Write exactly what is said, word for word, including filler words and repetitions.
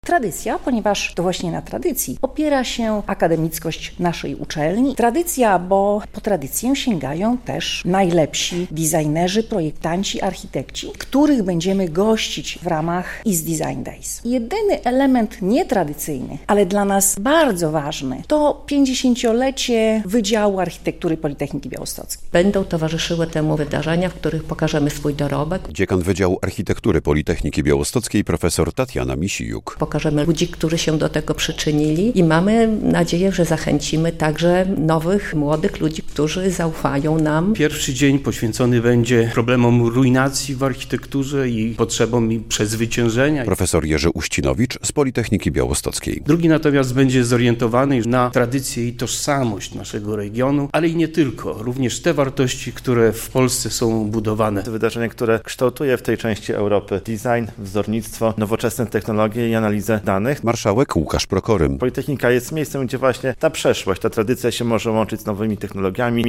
Tradycja, ponieważ to właśnie na tradycji opiera się akademickość naszej uczelni. Tradycja, bo po tradycję sięgają też najlepsi designerzy, projektanci, architekci, których będziemy gościć w ramach I S Design Days. Jedyny element nietradycyjny, ale dla nas bardzo ważny, to pięćdziesięciolecie Wydziału Architektury Politechniki Białostockiej. Będą towarzyszyły temu wydarzenia, w których pokażemy swój dorobek. Dziekan Wydziału Architektury Politechniki Białostockiej profesor Tatiana Misijuk. Pokażemy ludzi, którzy się do tego przyczynili i mamy nadzieję, że zachęcimy także nowych, młodych ludzi, którzy zaufają nam. Pierwszy dzień poświęcony będzie problemom ruinacji w architekturze i potrzebom jej przezwyciężenia. Profesor Jerzy Uścinowicz z Politechniki Białostockiej. Drugi natomiast będzie zorientowany na tradycję i tożsamość naszego regionu, ale i nie tylko. Również te wartości, które w Polsce są budowane. To wydarzenie, które kształtuje w tej części Europy design, wzornictwo, nowoczesne technologie i analizę danych. Marszałek Łukasz Prokorym. Politechnika jest miejscem, gdzie właśnie ta przeszłość, ta tradycja się może łączyć z nowymi technologiami.